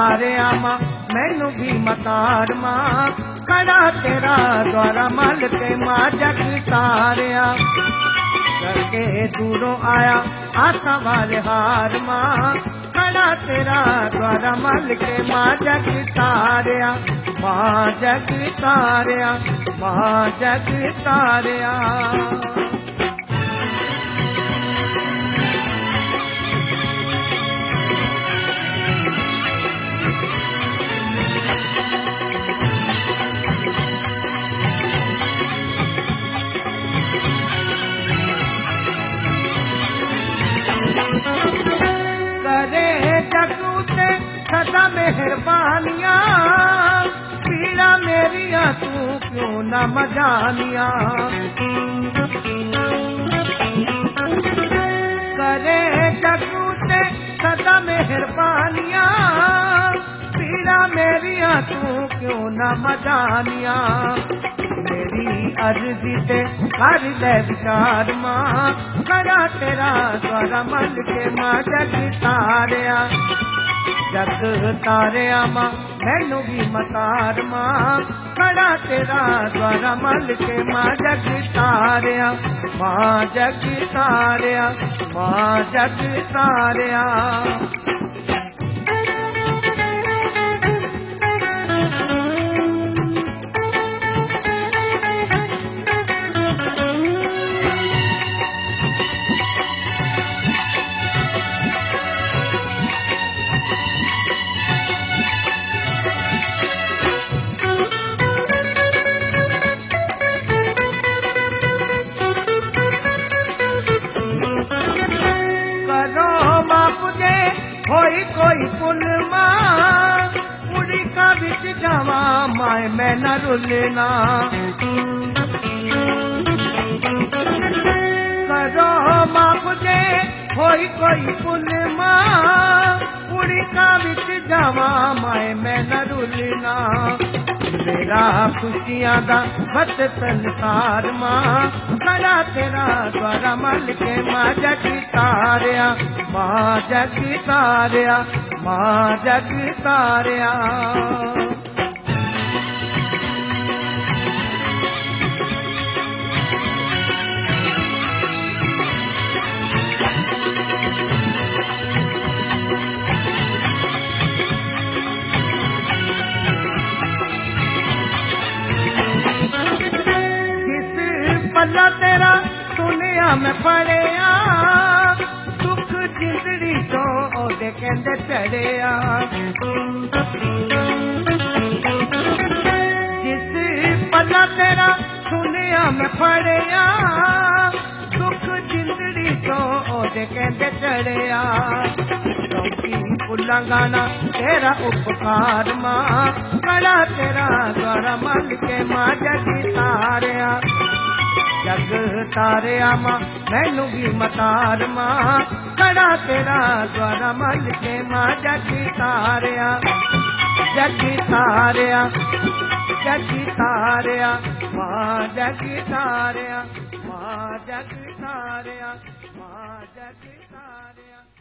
तारिया मां मैनू भी मतार मां खड़ा तेरा द्वारा मल के मां जग तारिया करके दूरों आया आसा वाले हार मां खड़ा तेरा द्वारा मल के मां जग तारिया मां जग तारिया मां जग तारिया करे जगू ते सदा मेहरबानियां पीड़ा मेरिया तू क्यों न मजानिया करे जगू ते सदा मेहरबानियां पीड़ा मेरिया तू क्यों न मजानिया मेरी अर्जी ते कर ले विचार मां खड़ा तेरा द्वारा मन के मां जग तारिया मां मैनू भी मतार मां खड़ा तेरा द्वारा मन के मां जग तारिया मां जग तारिया मां जग तारिया होई कोई पुल मां उड़ी का बिच जावा माए मैं न रुलना करो मां मुझे होई कोई पुल मां उड़ी का बिच जावा माए मैं न रुलना मेरा खुशियां दा बस संसार मां खड़ा तेरा द्वारा मल के मां जग तारिया मां जग तारिया मां जग तारिया पल्ला तेरा सुनिया मैं पढ़िया दुख जिंदड़ी तो ओदे कहंदे चढ़िया जिस पल्ला तेरा सुनिया मैं पढ़िया दुख जिंदड़ी तो ओदे कहंदे चढ़िया क्योंकि उल्लंघना तेरा उपकार मां खड़ा तेरा द्वारा मल के मां जग तारिया जग तारिया मां मैनू भी मतार मां खड़ा तेरा द्वारा मल के मां जग तारिया जग तारिया जग तारिया मां जग तारिया मां जग तारिया मां जग तारिया।